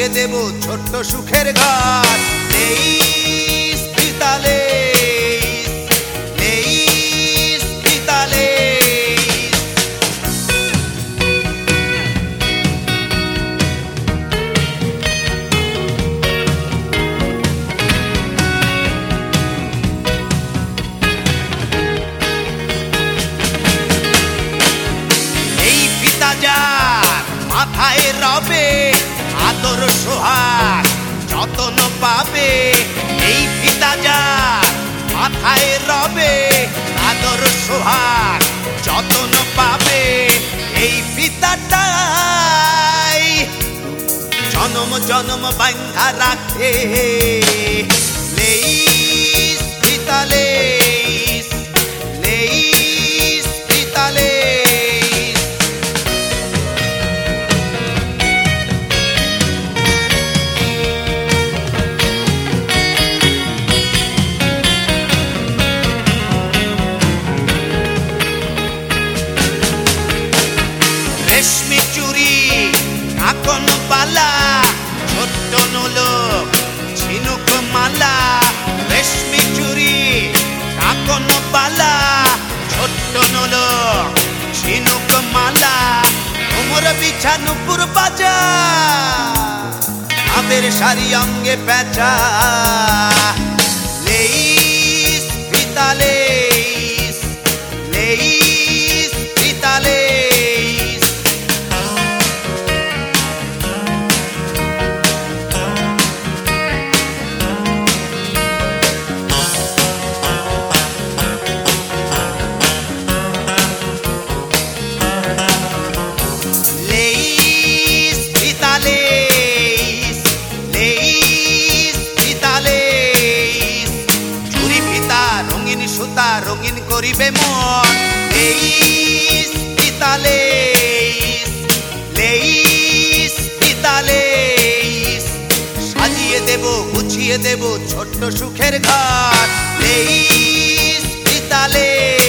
দেব ছোট্ট সুখের ঘর। লেইস ফিতা লেইস, লেইস ফিতা লেইস। এই ফিতা যার মাথায় রবে, আদর সোহাগ যতন পাবে। এই ফিতা যার মাথায় রবে, আদর সোহাগ যতন পাবে। এই ফিতাটাই জনম জনম বাঁধা রাখে। লেইস ফিতা লেইস, লেইস ফিতা লেইস। রেশমি চুড়ি কাকন বালা, ছোট্ট নোলক ঝিনুক মালা। রেশমি চুড়ি কাকন বালা, ছোট্ট নোলক ঝিনুক মালা। কোমর বিছানো পুর বাজা, আবের শাড়ি অঙ্গে পেঁচা। লেইস ফিতা লেইস, লেইস ফিতা লেইস। লেইস ফিতা লেইস, লেইস ফিতা লেইস। চুরি ফিতা রঙিন সুতা রঙিন করিবে মন। লেইস ফিতা লেইস, লেইস ফিতা লেইস। সাজিয়ে দেব গুছিয়ে দেব ছোট্ট সুখের ঘর। লেইস ফিতা লেইস।